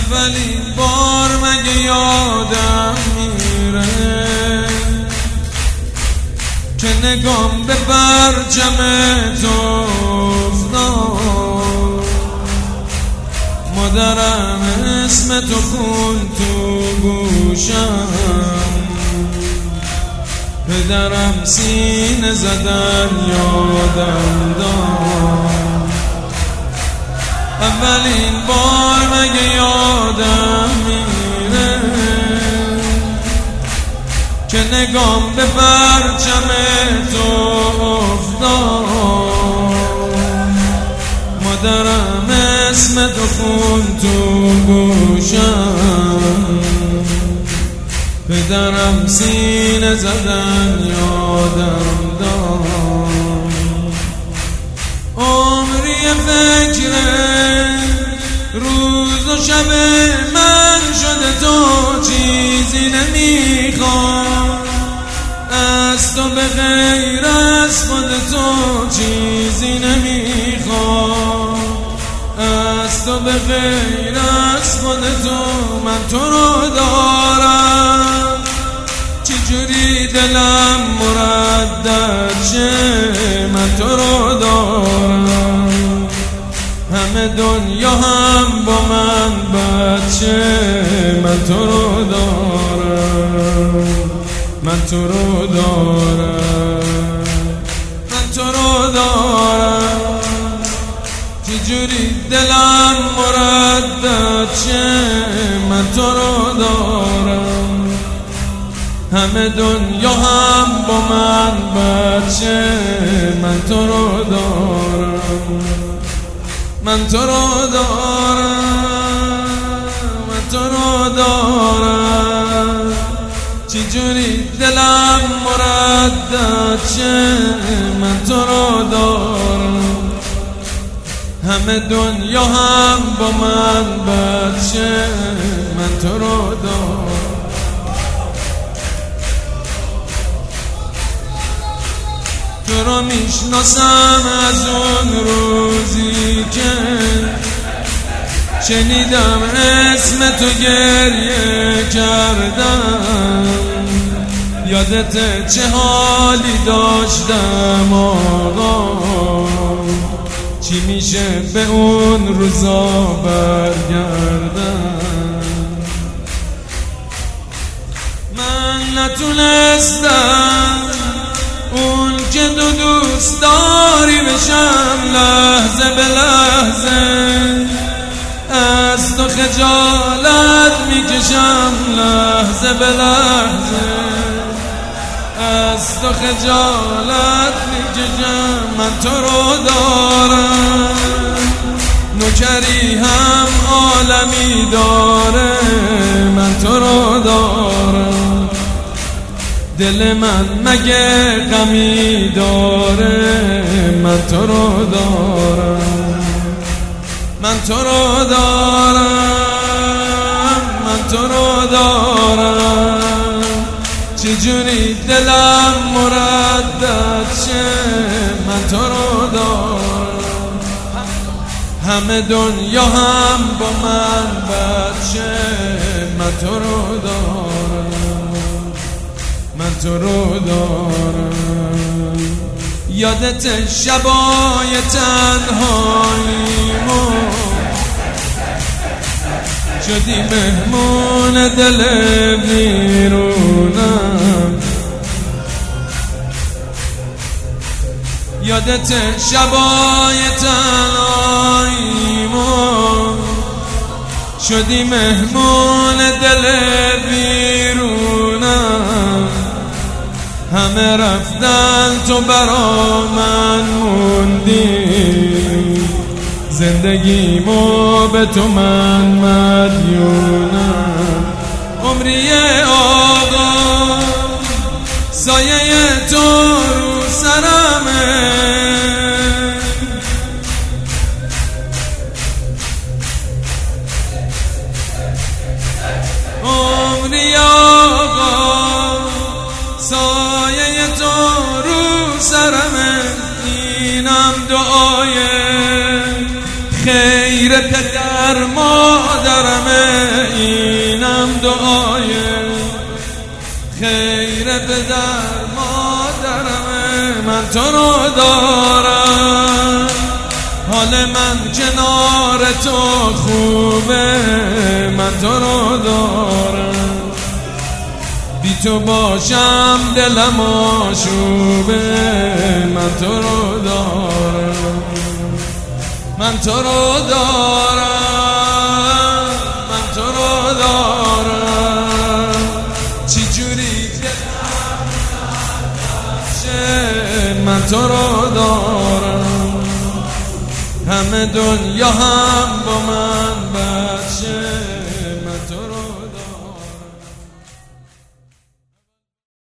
اولین بار مگه یادم میره که نگام به پرچم تو افتاد. مادرم اسم تو خون تو گوشم، پدرم سینه زدن یادم داد. اولین بار مگه یادم میره که نگام به پرچم تو افتاد. مادرم اسم تو خون تو گوشم، پدرم سینه زدن یادم داد. عمری فکر روز و شب من شده، تو چیزی نمیخوام از تو به غیر از خود تو، چیزی نمیخوام از تو به غیر از خود تو. من تو رو دارم، چجوری دلم مردد شه. من تو رو دارم، همه دنیا هم با من بچه. من تو رو دارم، من تو رو دارم، من تو رو دارم، چجوری دلم مردد شه. من تو رو دارم، همه دنیا هم با من بچه. من تو رو دارم، من تو رو دارم، من تو رو دارم، چجوری دلم مردد شه. من تو رو دارم، همه دنیا هم با من بچه. من تو رو دارم. تو رو میشناسم از اون روزی که شنیدم اسم تو گریه کردم. یادت چه حالی داشتم آقا، چی میشه به اون روزا برگردم. من نتونستم اون که تو دوست داری بشم، لحظه به لحظه از تو خجالت میکشم. لحظه به لحظه از تو خجالت میکشم. من تو رو دارم، نوکری هم عالمی داره. من تو رو دارم، دل من مگه غمی داره. من تو رو دارم، من تو رو دارم، من تو رو دارم، چجوری دلم مردد شه. من تو رو دارم، همه دنیا هم با من بچه. من تو رو دارم، من تو رو دارم. یادت شبای تنهاییمو، شدی مهمون دل بیرونم. یادت شبای تنهاییمو، شدی مهمون دل بیرونم. همه رفتن تو برا من موندی، زندگیمو به تو من مدیونم. عمری آقا سایه تو رو سرمه، عمری آقا سایه تو رو سرمه. اینم دعای خیر پدر مادرمه. تو رو دارم، حال من کنار تو خوبه، من تو رو دارم. بی تو باشم دلم آشوبه، من تو رو دارم، من تو رو دارم، من تو رو دارم. چی جوری من تو رو دارم، همه دنیا هم با من